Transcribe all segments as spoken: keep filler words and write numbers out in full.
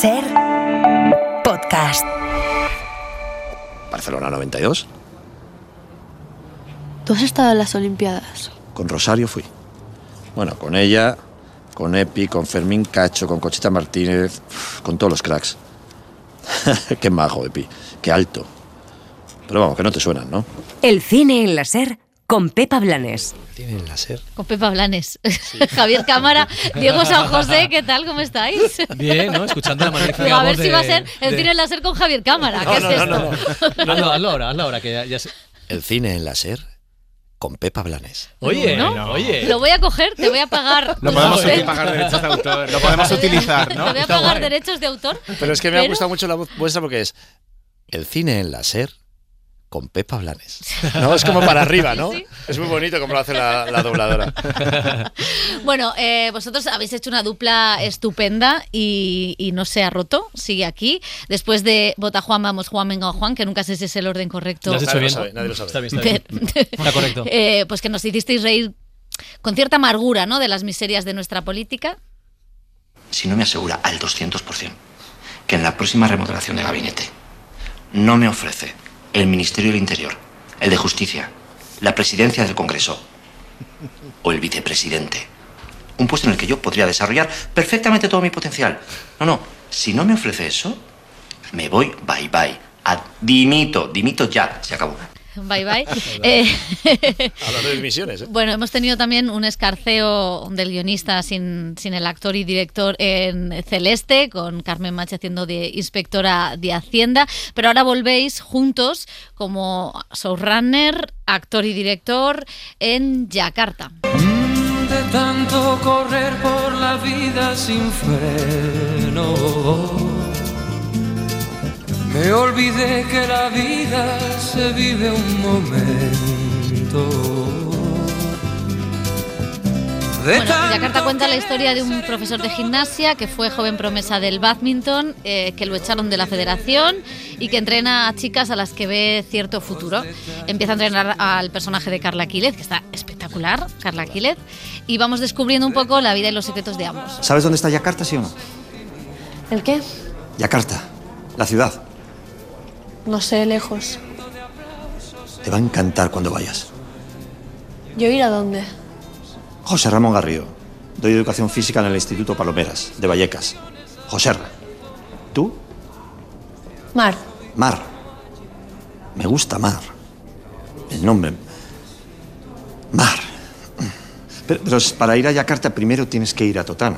Ser Podcast. Barcelona noventa y dos. ¿Tú has estado en las Olimpiadas? Con Rosario fui. Bueno, con ella, con Epi, con Fermín Cacho, con Conchita Martínez, con todos los cracks. Qué majo, Epi. Qué alto. Pero vamos, que no te suenan, ¿no? El cine en la Ser con Pepa Blanes. ¿Tiene en la Ser? Con Pepa Blanes. Sí. Javier Cámara, Diego San José, ¿qué tal? ¿Cómo estáis? Bien, ¿no? Escuchando la magnífica Digo, a ver voz si de, va a ser el de... cine en la Ser con Javier Cámara. No, ¿Qué no, es no, esto? No, no. Hazlo, hazlo ahora, hazlo ahora, que ya, ya sé. El cine en la Ser con Pepa Blanes. Oye, ¿no? no, oye. Lo voy a coger, te voy a pagar. No podemos util- pagar derechos de autor. Lo podemos utilizar, ¿no? Te voy a Está pagar guay. derechos de autor. Pero es que me pero... ha gustado mucho la voz vuestra porque es el cine en la Ser con Pepa Blanes. No, es como para arriba, ¿no? Sí. Es muy bonito como lo hace la, la dobladora. Bueno, eh, vosotros habéis hecho una dupla estupenda y, y no se ha roto, sigue aquí. Después de Vota Juan, vamos Juan, venga Juan, que nunca sé si es el orden correcto. Lo has hecho Nadie lo bien. sabe, nadie lo sabe. Está bien, está bien. De- Está correcto. Eh, pues que nos hicisteis reír con cierta amargura, ¿no?, de las miserias de nuestra política. Si no me asegura al doscientos por ciento que en la próxima remodelación de gabinete no me ofrece el Ministerio del Interior, el de Justicia, la presidencia del Congreso o el vicepresidente, un puesto en el que yo podría desarrollar perfectamente todo mi potencial. No, no, si no me ofrece eso, me voy bye bye. A dimito, dimito ya, se acabó. Bye bye. Eh, Hablando de misiones, ¿eh? bueno, hemos tenido también un escarceo del guionista sin, sin el actor y director en Celeste, con Carmen Machi haciendo de inspectora de Hacienda, pero ahora volvéis juntos como showrunner, actor y director en Yakarta. De tanto correr por la vida sin freno, me olvidé que la vida se vive un momento. Bueno, Yakarta cuenta la historia de un profesor de gimnasia que fue joven promesa del bádminton, eh, que lo echaron de la federación y que entrena a chicas a las que ve cierto futuro. Empieza a entrenar al personaje de Carla Quílez, que está espectacular, Carla Quílez, y vamos descubriendo un poco la vida y los secretos de ambos. ¿Sabes dónde está Yakarta, sí o no? ¿El qué? Yakarta, la ciudad. No sé, lejos. Te va a encantar cuando vayas. ¿Yo ir a dónde? José Ramón Garrido. Doy educación física en el Instituto Palomeras, de Vallecas. Joserra. ¿Tú? Mar. Mar. Me gusta Mar. El nombre. Mar. Pero, pero para ir a Yakarta primero tienes que ir a Totana.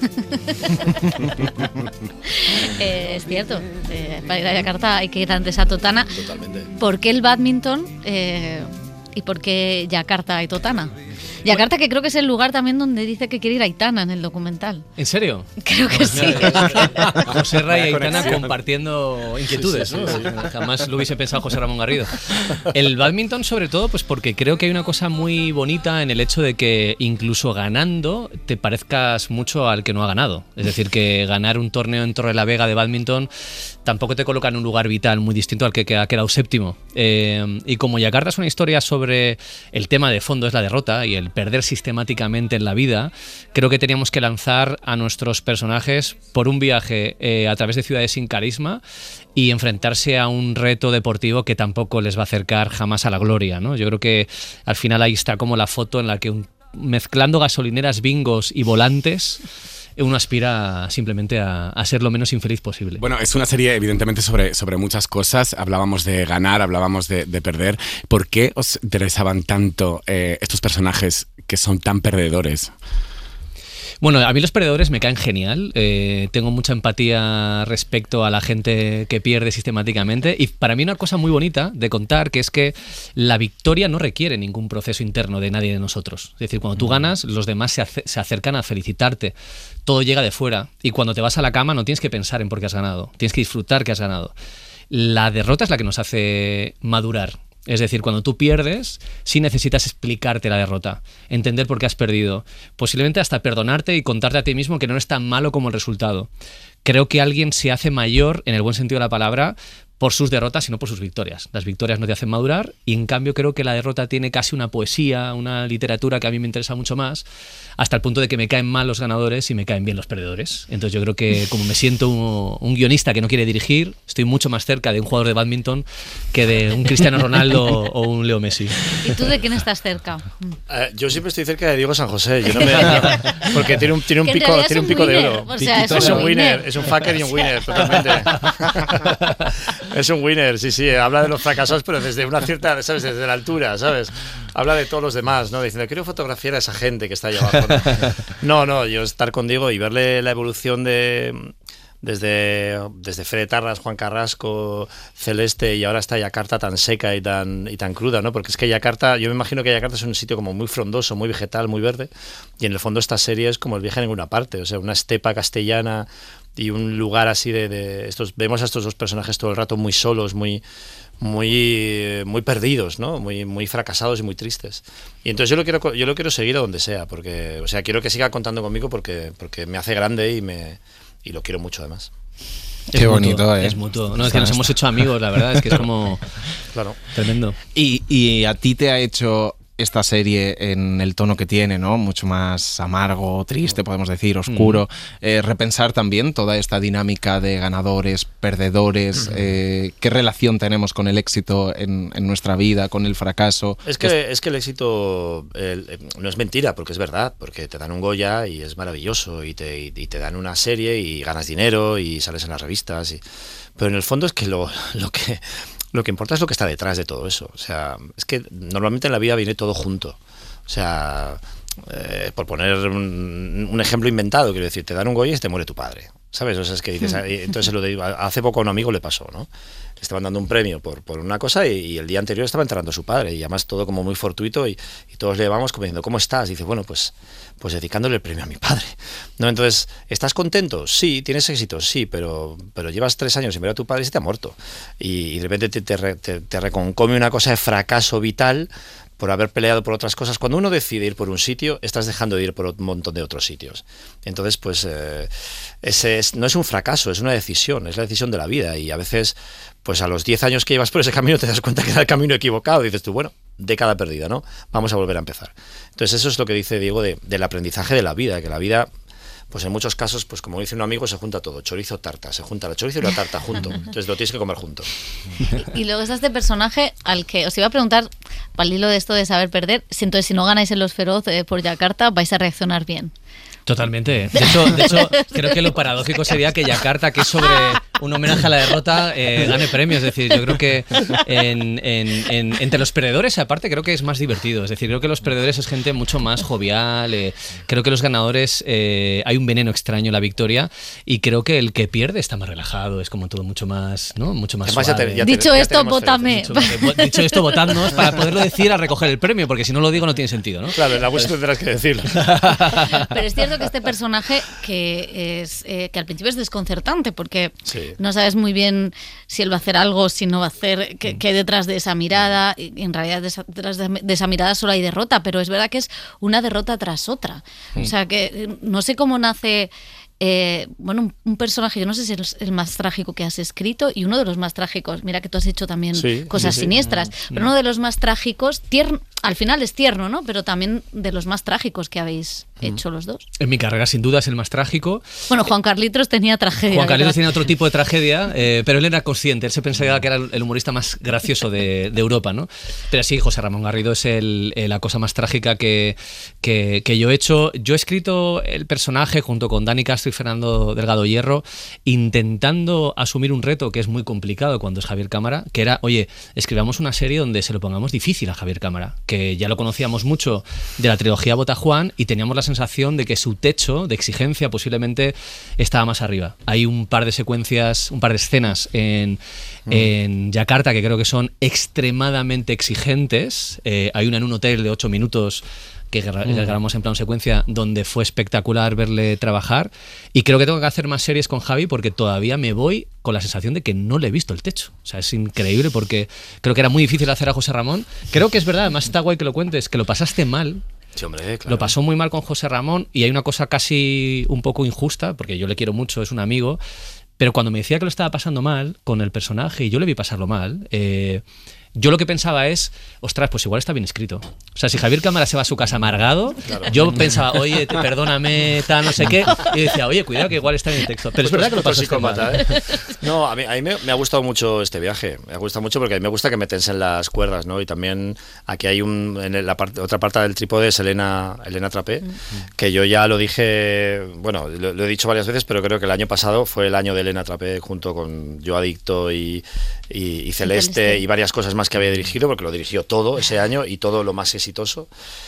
Eh, es cierto, eh, para ir a Yakarta hay que ir antes a Totana. Totalmente. ¿Por qué el bádminton eh, y por qué Yakarta y Totana? Yakarta, que creo que es el lugar también donde dice que quiere ir Aitana en el documental. ¿En serio? Creo que sí. José Ra y Vaya Aitana conexión. compartiendo inquietudes, ¿no? Jamás lo hubiese pensado José Ramón Garrido. El bádminton, sobre todo, pues porque creo que hay una cosa muy bonita en el hecho de que incluso ganando te parezcas mucho al que no ha ganado. Es decir, que ganar un torneo en Torrelavega de bádminton tampoco te coloca en un lugar vital muy distinto al que ha quedado séptimo. Eh, y como Yakarta es una historia sobre el tema de fondo, es la derrota y el perder sistemáticamente en la vida, creo que teníamos que lanzar a nuestros personajes por un viaje eh, a través de ciudades sin carisma y enfrentarse a un reto deportivo que tampoco les va a acercar jamás a la gloria, ¿no? Yo creo que al final ahí está como la foto en la que un, mezclando gasolineras, bingos y volantes, uno aspira simplemente a, a ser lo menos infeliz posible. Bueno, es una serie evidentemente sobre, sobre muchas cosas. Hablábamos de ganar, hablábamos de, de perder. ¿Por qué os interesaban tanto eh, estos personajes que son tan perdedores? Bueno, a mí los perdedores me caen genial. Eh, tengo mucha empatía respecto a la gente que pierde sistemáticamente. Y para mí una cosa muy bonita de contar, que es que la victoria no requiere ningún proceso interno de nadie de nosotros. Es decir, cuando tú ganas, los demás se, ace- se acercan a felicitarte. Todo llega de fuera. Y cuando te vas a la cama no tienes que pensar en por qué has ganado. Tienes que disfrutar que has ganado. La derrota es la que nos hace madurar. Es decir, cuando tú pierdes, sí necesitas explicarte la derrota, entender por qué has perdido, posiblemente hasta perdonarte y contarte a ti mismo que no es tan malo como el resultado. Creo que alguien se hace mayor, en el buen sentido de la palabra, por sus derrotas, sino por sus victorias. Las victorias no te hacen madurar y en cambio creo que la derrota tiene casi una poesía, una literatura que a mí me interesa mucho más, hasta el punto de que me caen mal los ganadores y me caen bien los perdedores. Entonces yo creo que como me siento un, un guionista que no quiere dirigir, estoy mucho más cerca de un jugador de bádminton que de un Cristiano Ronaldo o un Leo Messi. ¿Y tú de quién estás cerca? Uh, yo siempre estoy cerca de Diego San José, yo no me, no, porque tiene un, tiene un pico, tiene un pico winner, de oro. O sea, es, es un un winner, es un fucker y un winner, totalmente. Es un winner, sí, sí, habla de los fracasados, pero desde una cierta, ¿sabes? Desde la altura, ¿sabes? Habla de todos los demás, ¿no? Diciendo, quiero fotografiar a esa gente que está allá abajo. No, no, yo estar con Diego y verle la evolución de... Desde, desde Fede Tarras, Juan Carrasco, Celeste, y ahora está Yakarta tan seca y tan, y tan cruda, ¿no? Porque es que Yakarta, yo me imagino que Yakarta es un sitio como muy frondoso, muy vegetal, muy verde, y en el fondo esta serie es como el viaje a ninguna parte, o sea, una estepa castellana y un lugar así de, de estos, vemos a estos dos personajes todo el rato muy solos, muy muy muy perdidos, ¿no? Muy muy fracasados y muy tristes. Y entonces yo lo quiero yo lo quiero seguir a donde sea, porque o sea, quiero que siga contando conmigo porque porque me hace grande y me y lo quiero mucho además. Qué es bonito, mutuo, ¿eh? Es mutuo. No, es que nos hemos hecho amigos, la verdad, es que es como claro. Tremendo. Y, y a ti te ha hecho esta serie en el tono que tiene, ¿no? Mucho más amargo, triste, podemos decir, oscuro. Mm. Eh, repensar también toda esta dinámica de ganadores, perdedores, mm. eh, qué relación tenemos con el éxito en, en nuestra vida, con el fracaso. Es que, es, es que el éxito el, el, no es mentira, porque es verdad, porque te dan un Goya y es maravilloso, y te, y, y te dan una serie y ganas dinero y sales en las revistas. Y, pero en el fondo es que lo, lo que... Lo que importa es lo que está detrás de todo eso. O sea, es que normalmente en la vida viene todo junto. O sea, eh, por poner un, un ejemplo inventado, quiero decir, te dan un Goya y te muere tu padre. ¿Sabes? O sea, es que dices, entonces lo de, hace poco a un amigo le pasó, ¿no? Le estaban dando un premio por, por una cosa y, y el día anterior estaba enterrando a su padre, y además todo como muy fortuito, y, y todos le llevamos como diciendo, ¿cómo estás? Y dice, bueno, pues, pues dedicándole el premio a mi padre, ¿no? Entonces, ¿estás contento? Sí. ¿Tienes éxito? Sí, pero, pero llevas tres años sin ver a tu padre y se te ha muerto. Y, y de repente te, te, te, te reconcome una cosa de fracaso vital por haber peleado por otras cosas. Cuando uno decide ir por un sitio, estás dejando de ir por un montón de otros sitios. Entonces, pues, eh, ese es, no es un fracaso, es una decisión, es la decisión de la vida. Y a veces, pues a los diez años que llevas por ese camino, te das cuenta que era el camino equivocado. Y dices tú, bueno, década perdida, ¿no? Vamos a volver a empezar. Entonces, eso es lo que dice Diego de, del aprendizaje de la vida, que la vida... Pues en muchos casos, pues como dice un amigo, se junta todo, chorizo, tarta, se junta la chorizo y la tarta junto, entonces lo tienes que comer junto. Y, y luego está este personaje al que os iba a preguntar, al hilo de esto de saber perder, si entonces si no ganáis en Los Feroz eh, por Yakarta, vais a reaccionar bien. Totalmente. De hecho, de hecho, creo que lo paradójico sería que Yakarta, que es sobre un homenaje a la derrota, eh, gane premios. Es decir, yo creo que en, en, en, entre los perdedores, aparte, creo que es más divertido. Es decir, creo que los perdedores es gente mucho más jovial. Eh, creo que los ganadores, eh, hay un veneno extraño en la victoria, y creo que el que pierde está más relajado, es como todo mucho más, ¿no? Mucho más suave. Ya te, ya te, dicho ya esto, vótame. Dicho, dicho esto, votadnos para poderlo decir a recoger el premio, porque si no lo digo no tiene sentido, ¿no? Claro, en la web tendrás que decirlo. Pero es cierto que este personaje que es eh, que al principio es desconcertante, porque sí. no sabes muy bien si él va a hacer algo, si no va a hacer, qué hay detrás de esa mirada, y en realidad detrás de, de esa mirada solo hay derrota, pero es verdad que es una derrota tras otra. Mm. O sea que no sé cómo nace eh, bueno, un, un personaje, yo no sé si es el más trágico que has escrito, y uno de los más trágicos, mira que tú has hecho también sí, cosas sí, sí. siniestras, no, pero no. uno de los más trágicos, tierno, al final es tierno, ¿no? Pero también de los más trágicos que habéis mm. hecho los dos. En mi carrera sin duda es el más trágico. Bueno, Juan Carlitos tenía tragedia. Juan Carlitos tenía otro tipo de tragedia, eh, pero él era consciente, él se pensaba que era el humorista más gracioso de, de Europa, ¿no? Pero sí, José Ramón Garrido es el, el, la cosa más trágica que, que, que yo he hecho. Yo he escrito el personaje junto con Dani Castro y Fernando Delgado Hierro, intentando asumir un reto que es muy complicado cuando es Javier Cámara, que era, oye, escribamos una serie donde se lo pongamos difícil a Javier Cámara, que ya lo conocíamos mucho de la trilogía Bota Juan y teníamos la sensación de que su techo de exigencia posiblemente estaba más arriba. Hay un par de secuencias, un par de escenas en, mm. en Yakarta que creo que son extremadamente exigentes. Eh, hay una en un hotel de ocho minutos que grabamos en plan secuencia, donde fue espectacular verle trabajar, y creo que tengo que hacer más series con Javi porque todavía me voy con la sensación de que no le he visto el techo. O sea, es increíble porque creo que era muy difícil hacer a José Ramón. Creo que es verdad, además está guay que lo cuentes, que lo pasaste mal. Sí, hombre, claro. Lo pasó muy mal con José Ramón, y hay una cosa casi un poco injusta, porque yo le quiero mucho, es un amigo, Pero cuando me decía que lo estaba pasando mal con el personaje, y yo le vi pasarlo mal, eh, yo lo que pensaba es, ostras, pues igual está bien escrito. O sea, si Javier Cámara se va a su casa amargado, claro. yo pensaba, oye, te, perdóname, tal, no sé qué. Y decía, oye, cuidado que igual está bien el texto. Pero es verdad que lo pasó psicópata, ¿eh? No, a mí, a mí me, me ha gustado mucho este viaje. Me ha gustado mucho porque a mí me gusta que me tensen las cuerdas, ¿no? Y también aquí hay un, en la parte, otra parte del trípode es Elena, Elena Trapé, mm. que yo ya lo dije, bueno, lo, lo he dicho varias veces, pero creo que el año pasado fue el año de Elena Trapé junto con Yo Adicto y, y, y Celeste, Celeste y varias cosas más que había dirigido, porque lo dirigió todo ese año y todo lo más exitoso.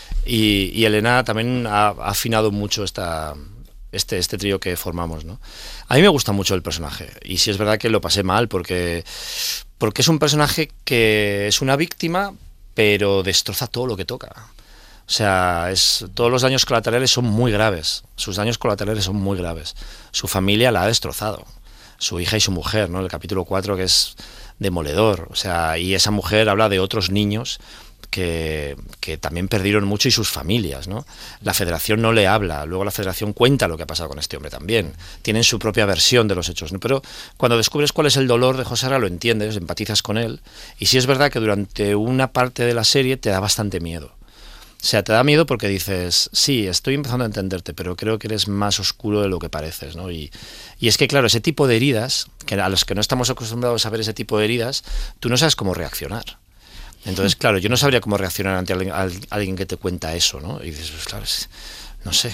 Y, y Elena también ha, ha afinado mucho esta, este, este trío que formamos, ¿no? A mí me gusta mucho el personaje y sí es verdad que lo pasé mal porque, porque es un personaje que es una víctima pero destroza todo lo que toca. O sea, es, todos los daños colaterales son muy graves, sus daños colaterales son muy graves. Su familia la ha destrozado, su hija y su mujer, ¿no? El capítulo cuatro que es demoledor, o sea, y esa mujer habla de otros niños que, que también perdieron mucho y sus familias, ¿no? La Federación no le habla, luego la Federación cuenta lo que ha pasado con este hombre también, tienen su propia versión de los hechos, ¿no? Pero cuando descubres cuál es el dolor de José Ra lo entiendes, empatizas con él, y sí es verdad que durante una parte de la serie te da bastante miedo. O sea, te da miedo porque dices, sí, estoy empezando a entenderte, pero creo que eres más oscuro de lo que pareces, ¿no? Y, y es que, claro, ese tipo de heridas, que a los que no estamos acostumbrados a ver ese tipo de heridas, tú no sabes cómo reaccionar. Entonces, claro, yo no sabría cómo reaccionar ante alguien, a alguien que te cuenta eso, ¿no? Y dices, pues claro, es, no sé,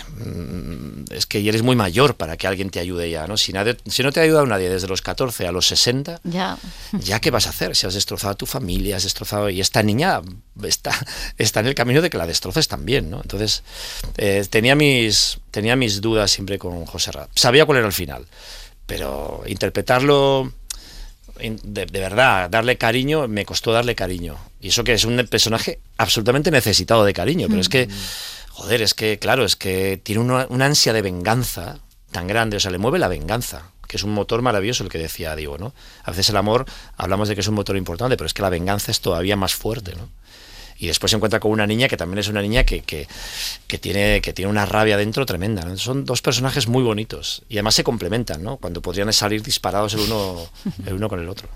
es que ya eres muy mayor para que alguien te ayude ya, ¿no? Si, nadie, si no te ha ayudado nadie desde los catorce a los sesenta, ya. ¿ya qué vas a hacer? Si has destrozado a tu familia, has destrozado... Y esta niña está, está en el camino de que la destroces también, ¿no? Entonces, eh, tenía, mis, tenía mis dudas siempre con José Ra. Sabía cuál era el final, pero interpretarlo... De, de verdad, darle cariño, me costó darle cariño. Y eso que es un personaje absolutamente necesitado de cariño, pero es que... Joder, es que, claro, es que tiene una, una ansia de venganza tan grande, o sea, le mueve la venganza, que es un motor maravilloso el que decía Diego, ¿no? A veces el amor, hablamos de que es un motor importante, pero es que la venganza es todavía más fuerte, ¿no? Y después se encuentra con una niña que también es una niña que, que, que, tiene, que tiene una rabia dentro tremenda, ¿no? Son dos personajes muy bonitos y además se complementan, ¿no? Cuando podrían salir disparados el uno, el uno con el otro.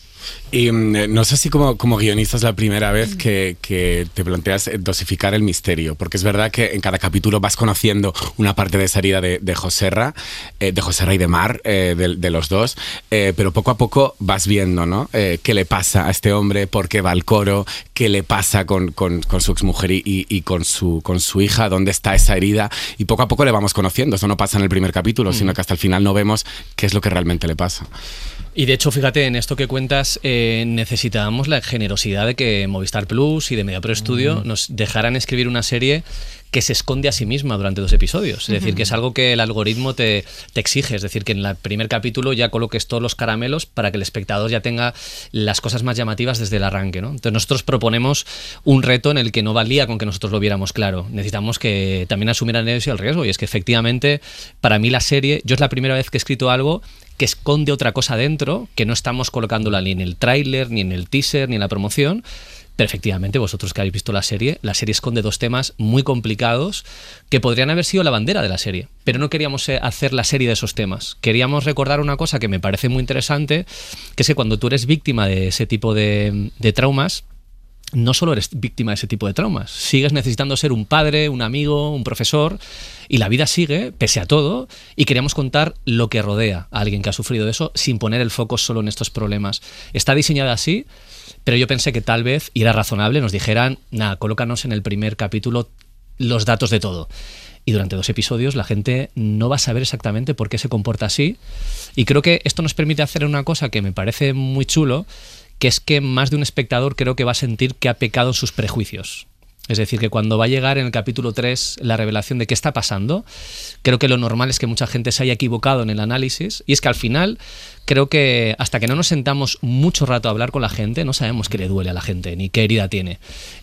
Y no sé si como, como guionista es la primera vez que, que te planteas dosificar el misterio, porque es verdad que en cada capítulo vas conociendo una parte de esa herida de, de José Ra, eh, de José Ra y de Mar, eh, de, de los dos, eh, pero poco a poco vas viendo, ¿no? Eh, qué le pasa a este hombre, por qué va al coro, qué le pasa con, con, con su exmujer y, y, y con, su, con su hija, dónde está esa herida, y poco a poco le vamos conociendo. Eso no pasa en el primer capítulo, mm. sino que hasta el final no vemos qué es lo que realmente le pasa. Y de hecho, fíjate, en esto que cuentas, eh, necesitábamos la generosidad de que Movistar Plus y de Media Pro Studio mm. nos dejaran escribir una serie que se esconde a sí misma durante dos episodios. Es decir, que es algo que el algoritmo te, te exige. Es decir, que en el primer capítulo ya coloques todos los caramelos para que el espectador ya tenga las cosas más llamativas desde el arranque, ¿no? Entonces nosotros proponemos un reto en el que no valía con que nosotros lo viéramos claro. Necesitamos que también asumieran eso y el riesgo. Y es que efectivamente, para mí la serie, yo es la primera vez que he escrito algo que esconde otra cosa dentro, que no estamos colocándola ni en el tráiler, ni en el teaser, ni en la promoción. Pero efectivamente, vosotros que habéis visto la serie, la serie esconde dos temas muy complicados que podrían haber sido la bandera de la serie. Pero no queríamos hacer la serie de esos temas. Queríamos recordar una cosa que me parece muy interesante, que es que cuando tú eres víctima de ese tipo de, de traumas, no solo eres víctima de ese tipo de traumas, sigues necesitando ser un padre, un amigo, un profesor, y la vida sigue, pese a todo, y queríamos contar lo que rodea a alguien que ha sufrido eso sin poner el foco solo en estos problemas. Está diseñada así, pero yo pensé que tal vez, y era razonable, nos dijeran, nada, colócanos en el primer capítulo los datos de todo. Y durante dos episodios la gente no va a saber exactamente por qué se comporta así, y creo que esto nos permite hacer una cosa que me parece muy chulo, que es que más de un espectador creo que va a sentir que ha pecado en sus prejuicios. Es decir, que cuando va a llegar en el capítulo tres la revelación de qué está pasando, creo que lo normal es que mucha gente se haya equivocado en el análisis, y es que al final creo que hasta que no nos sentamos mucho rato a hablar con la gente, no sabemos qué le duele a la gente, ni qué herida tiene.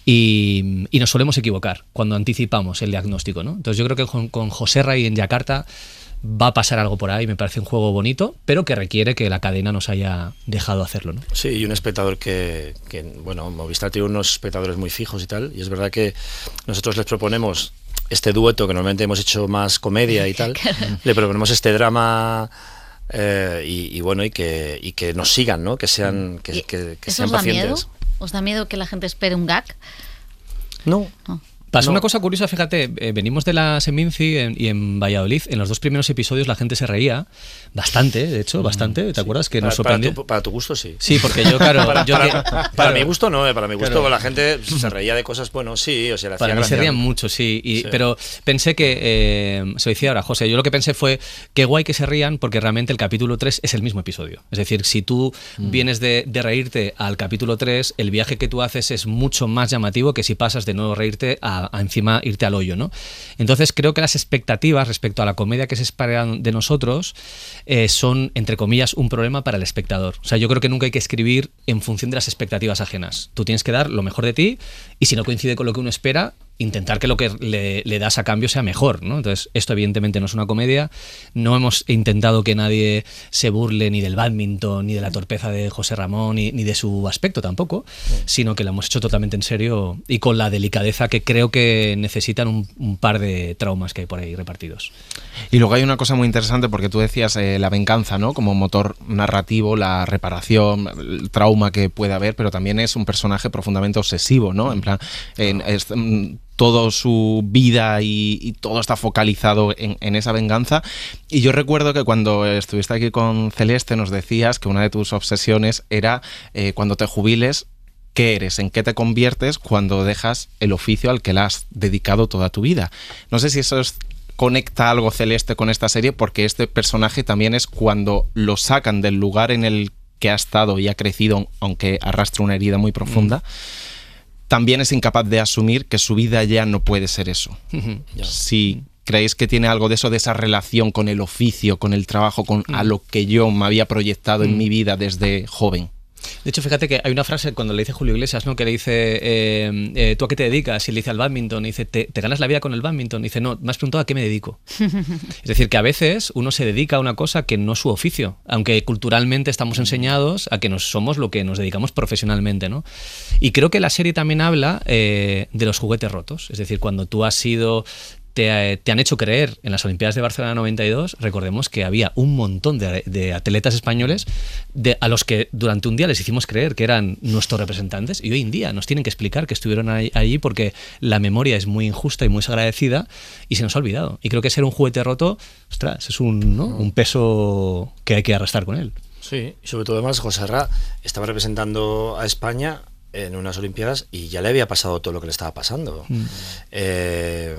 Y, y nos solemos equivocar cuando anticipamos el diagnóstico, ¿no? Entonces yo creo que con, con José Ra y en Yakarta va a pasar algo por ahí, me parece un juego bonito, pero que requiere que la cadena nos haya dejado hacerlo, ¿no? Sí, y un espectador que, que bueno, Movistar tiene unos espectadores muy fijos y tal, y es verdad que nosotros les proponemos este dueto, que normalmente hemos hecho más comedia y tal, le proponemos este drama eh, y, y bueno, y que, y que nos sigan, ¿no? Que sean, que, que, que ¿Eso sean os da pacientes. miedo? ¿Os da miedo que la gente espere un gag? No. no. Pasó No. una cosa curiosa, fíjate, eh, venimos de la Seminci en, y en Valladolid, en los dos primeros episodios la gente se reía, bastante, de hecho, bastante, ¿te Sí. acuerdas? Que para, nos sorprendió. Para tu, para tu gusto, sí. Sí, porque yo, claro... para, yo para, que- para claro. mi gusto no, eh, para mi gusto Claro. la gente se reía de cosas, bueno, sí, o sea, le hacía Para mí se gracia. rían mucho, sí, y, Sí. pero pensé que, eh, se lo decía ahora José, yo lo que pensé fue qué guay que se rían porque realmente el capítulo tres es el mismo episodio. Es decir, si tú Mm. vienes de, de reírte al capítulo tres, el viaje que tú haces es mucho más llamativo que si pasas de no reírte a, a encima irte al hoyo, ¿no? Entonces creo que las expectativas respecto a la comedia que se espera de nosotros eh, son, entre comillas, un problema para el espectador. O sea, yo creo que nunca hay que escribir en función de las expectativas ajenas. Tú tienes que dar lo mejor de ti y si no coincide con lo que uno espera, intentar que lo que le, le das a cambio sea mejor, ¿no? Entonces, esto evidentemente no es una comedia. No hemos intentado que nadie se burle ni del bádminton, ni de la torpeza de José Ramón, ni, ni de su aspecto tampoco, sino que lo hemos hecho totalmente en serio y con la delicadeza que creo que necesitan un, un par de traumas que hay por ahí repartidos. Y luego hay una cosa muy interesante porque tú decías eh, la venganza, ¿no? Como motor narrativo, la reparación, el trauma que puede haber, pero también es un personaje profundamente obsesivo, ¿no? En plan, en, es, mm, toda su vida y, y todo está focalizado en, en esa venganza. Y yo recuerdo que cuando estuviste aquí con Celeste nos decías que una de tus obsesiones era eh, cuando te jubiles, ¿qué eres? ¿En qué te conviertes cuando dejas el oficio al que le has dedicado toda tu vida? No sé si eso es, conecta algo Celeste con esta serie, porque este personaje también es cuando lo sacan del lugar en el que ha estado y ha crecido, aunque arrastra una herida muy profunda. Mm. También es incapaz de asumir que su vida ya no puede ser eso. Ya. Si creéis que tiene algo de eso, de esa relación con el oficio, con el trabajo, con mm. a lo que yo me había proyectado mm. en mi vida desde joven. De hecho, fíjate que hay una frase cuando le dice Julio Iglesias, ¿no? Que le dice, eh, eh, ¿tú a qué te dedicas? Y le dice al bádminton, y dice, ¿te, ¿te ganas la vida con el bádminton? Y dice, no, me has preguntado a qué me dedico. Es decir, que a veces uno se dedica a una cosa que no es su oficio, aunque culturalmente estamos enseñados a que nos somos lo que nos dedicamos profesionalmente, ¿no? Y creo que la serie también habla eh, de los juguetes rotos. Es decir, cuando tú has sido... Te, te han hecho creer en las Olimpiadas de Barcelona noventa y dos, recordemos que había un montón de, de atletas españoles de, a los que durante un día les hicimos creer que eran nuestros representantes y hoy en día nos tienen que explicar que estuvieron ahí, allí porque la memoria es muy injusta y muy desagradecida y se nos ha olvidado. Y creo que ser un juguete roto, ostras, es un, ¿no? un peso que hay que arrastrar con él. Sí, y sobre todo además José Ra estaba representando a España en unas Olimpiadas y ya le había pasado todo lo que le estaba pasando. Mm. Eh...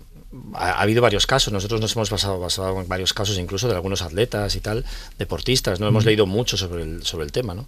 Ha, ha habido varios casos, nosotros nos hemos basado, basado en varios casos incluso de algunos atletas y tal, deportistas, no mm. hemos leído mucho sobre el, sobre el tema, ¿no?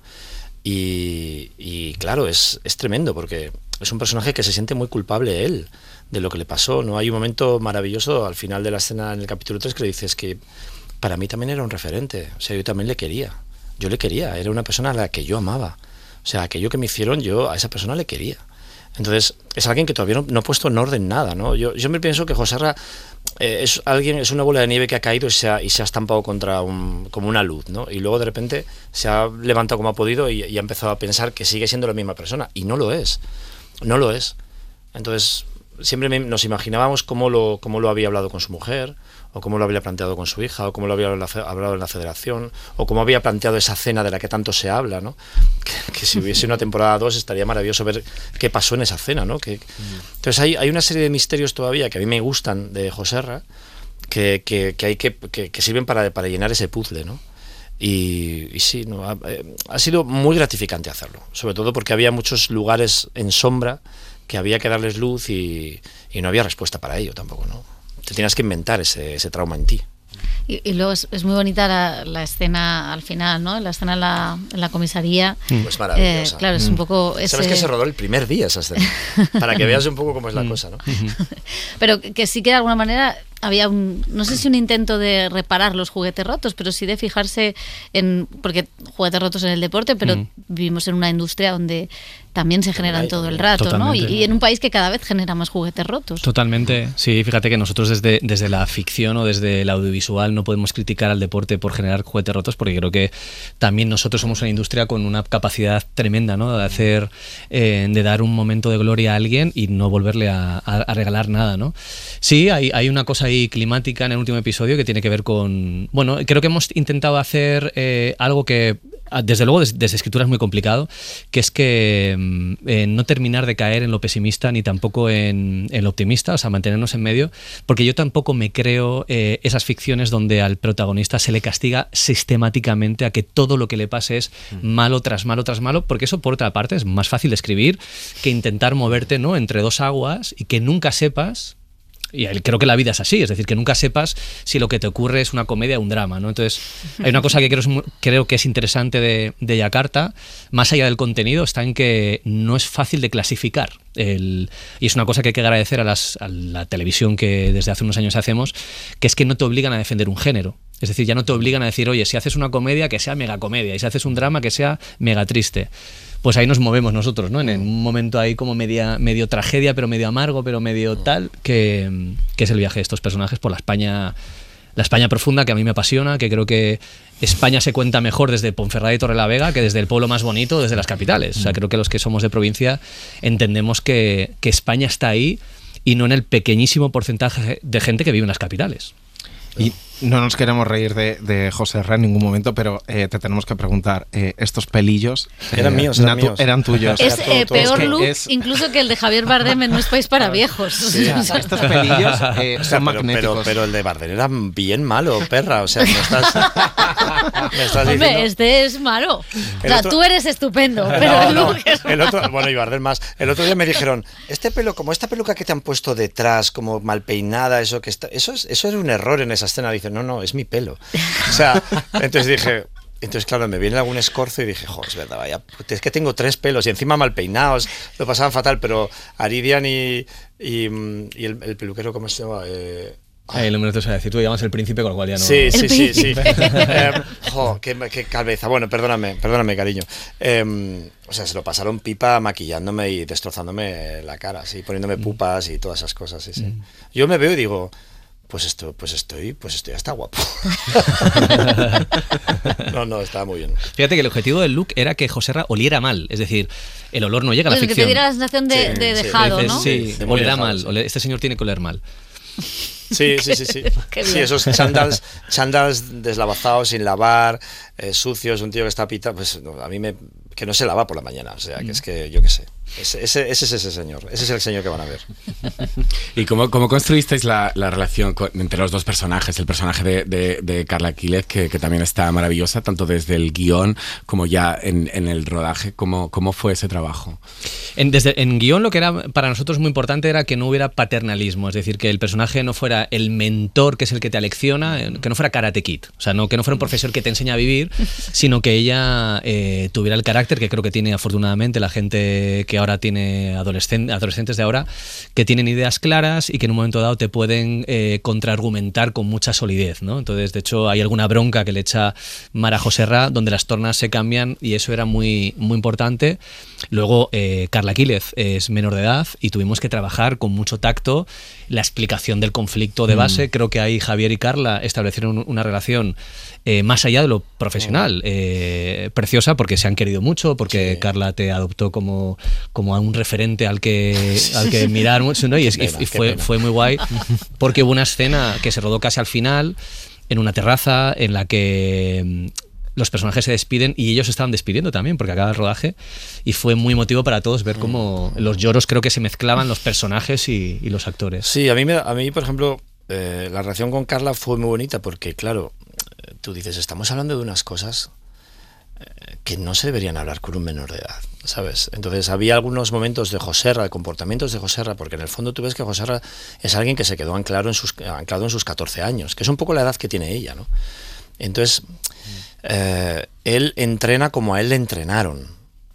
Y, y claro, es, es tremendo porque es un personaje que se siente muy culpable él de lo que le pasó, ¿no? Hay un momento maravilloso al final de la escena en el capítulo tres que le dices que para mí también era un referente, o sea, yo también le quería, yo le quería, era una persona a la que yo amaba, o sea, aquello que me hicieron yo a esa persona le quería. Entonces, es alguien que todavía no, no ha puesto en orden nada, ¿no? Yo, yo me pienso que José Ra eh, es alguien, es una bola de nieve que ha caído y se ha, y se ha estampado contra un, como una luz, ¿no? Y luego de repente se ha levantado como ha podido y, y ha empezado a pensar que sigue siendo la misma persona. Y no lo es, no lo es. Entonces, siempre me, nos imaginábamos cómo lo, cómo lo había hablado con su mujer, o cómo lo había planteado con su hija, o cómo lo había hablado en la federación, o cómo había planteado esa cena de la que tanto se habla, ¿no? Que, que si hubiese una temporada dos estaría maravilloso ver qué pasó en esa cena, ¿no? Que, entonces hay, hay una serie de misterios todavía que a mí me gustan de José Ra, que, que, que, hay que, que, que sirven para, para llenar ese puzzle, ¿no? Y, y sí, no, ha, ha sido muy gratificante hacerlo, sobre todo porque había muchos lugares en sombra que había que darles luz y, y no había respuesta para ello tampoco, ¿no? Te tienes que inventar ese, ese trauma en ti. Y, y luego es, es muy bonita la, la escena al final, ¿no? La escena en la, en la comisaría. Pues maravillosa. Eh, claro, es un poco... Ese... Sabes que se rodó el primer día esa escena, para que veas un poco cómo es la cosa, ¿no? Pero que sí que de alguna manera había un, no sé si un intento de reparar los juguetes rotos, pero sí de fijarse en, porque juguetes rotos en el deporte, pero mm. vivimos en una industria donde también se generan hay, todo el rato, totalmente. ¿no? Y, y en un país que cada vez genera más juguetes rotos. Totalmente, sí, fíjate que nosotros desde, desde la ficción o desde el audiovisual no podemos criticar al deporte por generar juguetes rotos, porque creo que también nosotros somos una industria con una capacidad tremenda, ¿no? De hacer, eh, de dar un momento de gloria a alguien y no volverle a, a, a regalar nada, ¿no? Sí, hay, hay una cosa ahí ahí climática en el último episodio que tiene que ver con... Bueno, creo que hemos intentado hacer eh, algo que, desde luego, desde, desde escritura es muy complicado, que es que eh, no terminar de caer en lo pesimista ni tampoco en, en lo optimista, o sea, mantenernos en medio, porque yo tampoco me creo eh, esas ficciones donde al protagonista se le castiga sistemáticamente a que todo lo que le pase es malo tras malo tras malo, porque eso, por otra parte, es más fácil de escribir que intentar moverte, ¿no?, entre dos aguas y que nunca sepas. Y creo que la vida es así, es decir, que nunca sepas si lo que te ocurre es una comedia o un drama, ¿no? Entonces, hay una cosa que creo, creo que es interesante de, de Yakarta, más allá del contenido, está en que no es fácil de clasificar. El, y es una cosa que hay que agradecer a, las, a la televisión que desde hace unos años hacemos, que es que no te obligan a defender un género. Es decir, ya no te obligan a decir, oye, si haces una comedia, que sea mega comedia, y si haces un drama, que sea mega triste. Pues ahí nos movemos nosotros, ¿no? En un momento ahí como media, medio tragedia, pero medio amargo, pero medio tal, que, que es el viaje de estos personajes por la España, la España profunda, que a mí me apasiona, que creo que España se cuenta mejor desde Ponferrada y Torrelavega que desde el pueblo más bonito, desde las capitales. O sea, creo que los que somos de provincia entendemos que, que España está ahí y no en el pequeñísimo porcentaje de gente que vive en las capitales. Y no nos queremos reír de, de Joserra en ningún momento, pero eh, te tenemos que preguntar, eh, estos pelillos eh, eran míos, eran, míos. eran tuyos. Es eh, peor es look es... incluso que el de Javier Bardem en No es país para viejos. Sí, o sea, estos pelillos eh, son o sea, pero, magnéticos. Pero, pero el de Bardem era bien malo, perra. O sea, me estás, me estás Hombre, diciendo... este es malo. O sea, otro... tú eres estupendo, pero no, el no, look es el malo. otro, bueno, y Bardem más. El otro día me dijeron, este pelo, como esta peluca que te han puesto detrás, como mal peinada, eso que está, eso es, eso era un error en esa escena. Dicen, no, no, es mi pelo. O sea, entonces dije, entonces claro, me viene algún escorzo y dije, joder, es verdad, vaya, es que tengo tres pelos y encima mal peinados, lo pasaban fatal, pero Aridian y, y, y el, el peluquero, ¿cómo se llama? Eh, Ay, lo menos te vas a decir, tú llamas el príncipe, con lo cual ya no... Sí, sí, sí, sí. eh, jo, qué, qué cabeza. Bueno, perdóname, perdóname, cariño. Eh, o sea, se lo pasaron pipa maquillándome y destrozándome la cara, sí, poniéndome pupas y todas esas cosas, sí, sí. Yo me veo y digo... Pues esto, pues estoy, pues estoy hasta guapo. No, no, estaba muy bien. Fíjate que el objetivo del look era que Joserra oliera mal, es decir, el olor no llega a la pues ficción. Que te diera la sensación de, sí, de sí. dejado, Dices, ¿no? Sí, Sí, olerá dejado, mal, sí. ole- este señor tiene que oler mal. Sí, sí, sí, sí. Sí, esos chandals, chandals deslavazados, sin lavar, eh, sucios, un tío que está pita, pues no, a mí me... que no se lava por la mañana, o sea, que es que yo qué sé. Ese, ese, ese es ese señor, ese es el señor que van a ver. ¿Y cómo, cómo construisteis la, la relación con, entre los dos personajes? El personaje de, de, de Carla Quílez, que, que también está maravillosa, tanto desde el guión como ya en, en el rodaje. ¿Cómo, cómo fue ese trabajo? En, desde, en guión lo que era para nosotros muy importante era que no hubiera paternalismo, es decir, que el personaje no fuera el mentor que es el que te alecciona, que no fuera Karate Kid, o sea, no, que no fuera un profesor que te enseña a vivir, sino que ella eh, tuviera el carácter que creo que tiene afortunadamente la gente que ahora tiene adolescen- adolescentes de ahora, que tienen ideas claras y que en un momento dado te pueden eh, contraargumentar con mucha solidez, ¿no? Entonces, de hecho, hay alguna bronca que le echa Mara Joserra donde las tornas se cambian y eso era muy, muy importante. Luego, eh, Carla Quílez es menor de edad y tuvimos que trabajar con mucho tacto la explicación del conflicto de base. Mm. Creo que ahí Javier y Carla establecieron una relación eh, más allá de lo profesional, eh, preciosa, porque se han querido mucho, porque sí. Carla te adoptó como, como a un referente al que, al que mirar mucho, ¿no? Y, es, pena, y fue, fue muy guay, porque hubo una escena que se rodó casi al final, en una terraza, en la que los personajes se despiden y ellos estaban despidiendo también porque acaba el rodaje y fue muy emotivo para todos ver cómo los lloros creo que se mezclaban los personajes y, y los actores. Sí, a mí, me, a mí por ejemplo, eh, la relación con Carla fue muy bonita porque, claro, tú dices, estamos hablando de unas cosas eh, que no se deberían hablar con un menor de edad, ¿sabes? Entonces había algunos momentos de Joserra, de comportamientos de Joserra, porque en el fondo tú ves que Joserra es alguien que se quedó anclado en sus, anclado en sus catorce años, que es un poco la edad que tiene ella, ¿no? Entonces... Eh, él entrena como a él le entrenaron.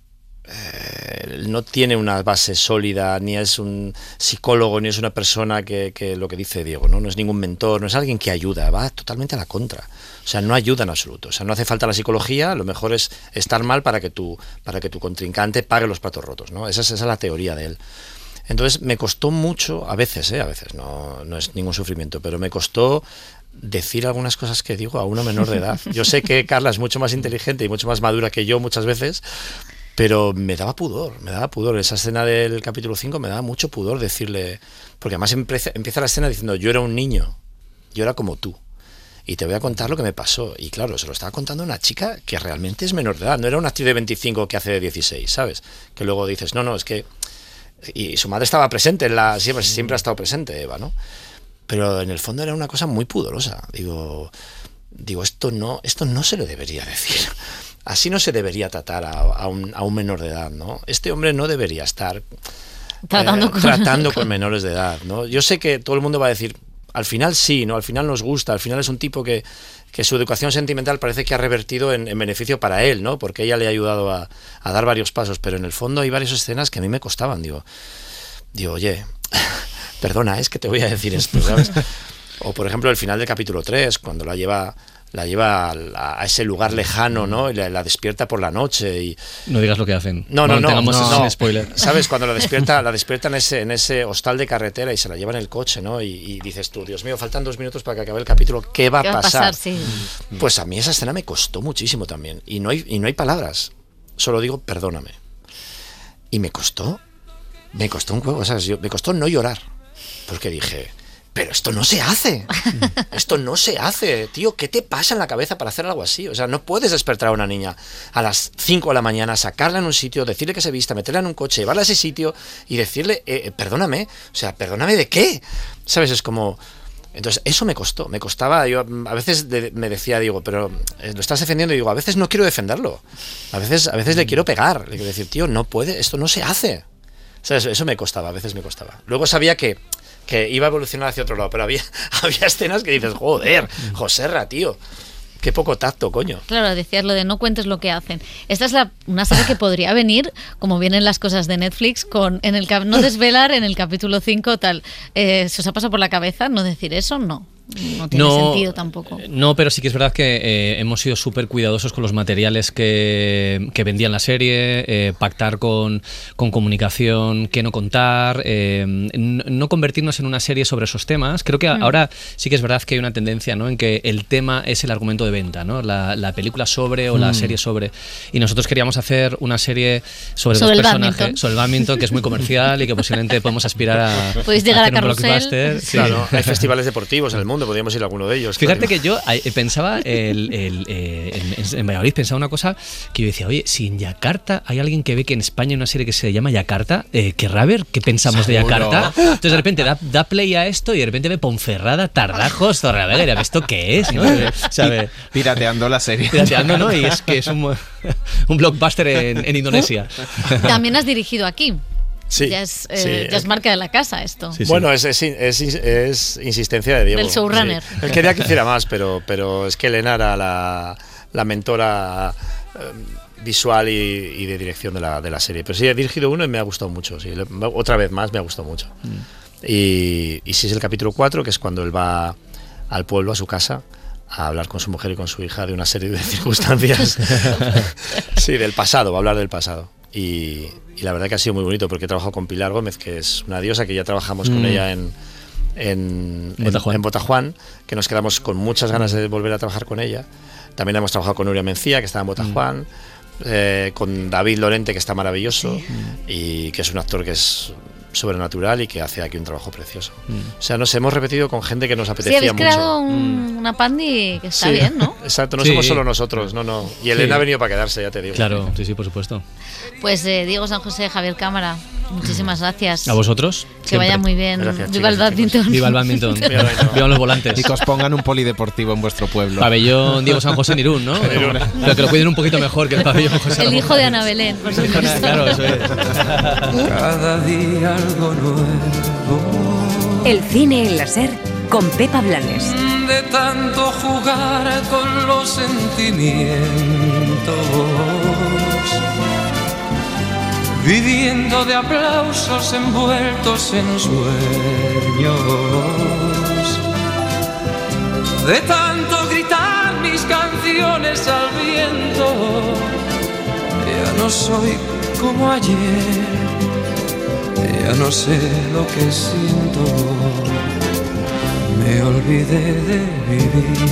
Eh, él no tiene una base sólida, ni es un psicólogo, ni es una persona que, que lo que dice Diego, ¿no? No es ningún mentor, no es alguien que ayuda, va totalmente a la contra. O sea, no ayuda en absoluto. O sea, no hace falta la psicología, lo mejor es estar mal para que tu, para que tu contrincante pague los platos rotos, ¿no? Esa es, esa es la teoría de él. Entonces me costó mucho, a veces, ¿eh? a veces, no, no es ningún sufrimiento, pero me costó decir algunas cosas que digo a una menor de edad. Yo sé que Carla es mucho más inteligente y mucho más madura que yo muchas veces, pero me daba pudor, me daba pudor. Esa escena del capítulo cinco me daba mucho pudor decirle, porque además empieza, empieza la escena diciendo yo era un niño. yo era como tú. Y te voy a contar lo que me pasó. Y claro, se lo estaba contando una chica que realmente es menor de edad. No era una actriz de veinticinco que hace de dieciséis, ¿sabes? Que luego dices, no, no, es que... Y su madre estaba presente, en la... siempre, siempre ha estado presente, Eva, ¿no? Pero en el fondo era una cosa muy pudorosa. Digo, digo esto, no, esto no se le debería decir. Así no se debería tratar a, a, un, a un menor de edad, ¿no? Este hombre no debería estar tratando, eh, con, tratando con menores de edad, ¿no? Yo sé que todo el mundo va a decir... Al final sí, ¿no? Al final nos gusta, al final es un tipo que, que su educación sentimental parece que ha revertido en, en beneficio para él, ¿no? Porque ella le ha ayudado a, a dar varios pasos, pero en el fondo hay varias escenas que a mí me costaban, digo, digo, oye, perdona, es que te voy a decir esto, ¿sabes? O por ejemplo el final del capítulo tres, cuando la lleva... la lleva a, a ese lugar lejano, ¿no? Y la, la despierta por la noche y... No digas lo que hacen. No, no, no, no, no. Sin spoiler. ¿Sabes? Cuando la despierta, la despierta en ese, en ese hostal de carretera y se la lleva en el coche, ¿no? Y, y dices tú, Dios mío, faltan dos minutos para que acabe el capítulo, ¿qué va a ¿Qué va a pasar? pasar? Sí. Pues a mí esa escena me costó muchísimo también. Y no hay, y no hay palabras. Solo digo, perdóname. Y me costó, me costó un juego, ¿sabes? Yo, me costó no llorar. Porque dije... Pero esto no se hace, esto no se hace, tío, ¿qué te pasa en la cabeza para hacer algo así? O sea, no puedes despertar a una niña a las cinco de la mañana, sacarla en un sitio, decirle que se vista, meterla en un coche, llevarla a ese sitio y decirle, eh, perdóname, o sea, ¿perdóname de qué? ¿Sabes? Es como... Entonces, eso me costó, me costaba, yo a veces de, me decía, digo, pero eh, lo estás defendiendo, y digo, a veces no quiero defenderlo, a veces, a veces le quiero pegar, le quiero decir, tío, no puede, esto no se hace. ¿Sabes? Eso me costaba, a veces me costaba. Luego sabía que... que iba a evolucionar hacia otro lado, pero había, había escenas que dices, joder, Joserra, tío, qué poco tacto, coño. Claro, decías lo de no cuentes lo que hacen. Esta es la, una serie que podría venir, como vienen las cosas de Netflix, con en el no desvelar en el capítulo cinco tal. Eh, ¿Se os ha pasado por la cabeza no decir eso? No. No tiene no, sentido tampoco. No, pero sí que es verdad que eh, hemos sido súper cuidadosos con los materiales que, que vendían la serie, eh, pactar con, con comunicación, qué no contar, eh, no, no convertirnos en una serie sobre esos temas. Creo que mm. ahora sí que es verdad que hay una tendencia, ¿no?, en que el tema es el argumento de venta, ¿no? La, la película sobre o mm. la serie sobre. Y nosotros queríamos hacer una serie sobre, sobre dos el personajes, badminton. sobre el badminton, que es muy comercial y que posiblemente podemos aspirar a, Podéis llegar a hacer a un Carrusel. blockbuster. Sí. Claro, hay festivales deportivos en el mundo, podríamos ir a alguno de ellos. Fíjate claro. que yo eh, pensaba el, el, eh, en, en Valladolid pensaba una cosa que yo decía, oye, si en Yakarta hay alguien que ve que en España hay una serie que se llama Yakarta, eh, querrá ver qué pensamos ¿Seguro? de Yakarta. Entonces de repente da, da play a esto y de repente ve Ponferrada, Tardajos, Torrelavega, y ¿esto qué es? ¿no? ¿Sabe? Pirateando la serie. Pirateando, ¿no? Y es que es un, un blockbuster en, en Indonesia. También has dirigido aquí. Sí, ya, es, eh, sí. ya es marca de la casa esto. Sí, sí. Bueno, es, es, es, es insistencia de Diego. Del showrunner. Sí. Él quería que hiciera más, pero, pero es que Elena era la, la mentora eh, visual y, y de dirección de la, de la serie. Pero sí, he dirigido uno y me ha gustado mucho. Sí. Otra vez más me ha gustado mucho. Mm. Y, y sí es el capítulo cuatro, que es cuando él va al pueblo, a su casa, a hablar con su mujer y con su hija de una serie de circunstancias. Sí, del pasado, va a hablar del pasado. Y, y la verdad que ha sido muy bonito porque he trabajado con Pilar Gómez, que es una diosa, que ya trabajamos mm. con ella en, en, Botajuan. en, en Botajuan, que nos quedamos con muchas ganas de volver a trabajar con ella. También hemos trabajado con Nuria Mencía, que está en Botajuan, mm. eh, con David Lorente, que está maravilloso, sí. y que es un actor que es sobrenatural y que hace aquí un trabajo precioso. Mm. O sea, nos hemos repetido con gente que nos apetecía sí, habéis mucho. creado un, mm. una pandi que está sí. bien, ¿no? Exacto, no sí. somos solo nosotros, no, no. Y Elena sí. ha venido para quedarse, ya te digo. Claro, sí, sí, por supuesto. Pues eh, Diego San José, Javier Cámara, muchísimas gracias. A vosotros. Que siempre. vaya muy bien. Gracias, Viva chicos, el badminton. Viva el badminton. Viva los volantes. Y que os pongan un polideportivo en vuestro pueblo. Pabellón Diego San José en Irún, ¿no? Pero que lo cuiden un poquito mejor que el pabellón José. El hijo de Ana Belén, por supuesto. Claro, eso es. Cada día algo nuevo. El cine en la SER con Pepa Blanes. De tanto jugar con los sentimientos, viviendo de aplausos envueltos en sueños, de tanto gritar mis canciones al viento, ya no soy como ayer, ya no sé lo que siento, me olvidé de vivir,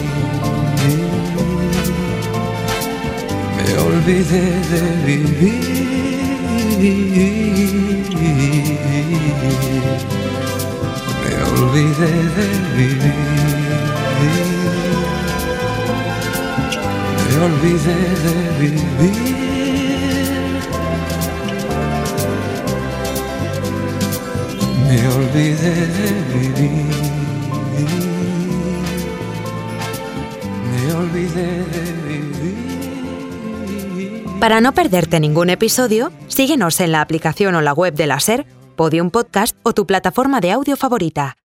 me olvidé de vivir. Me olvidé de vivir. Me olvidé de vivir. Me olvidé de vivir. Me olvidé de vivir. Para no perderte ningún episodio, síguenos en la aplicación o la web de la SER, Podium Podcast o tu plataforma de audio favorita.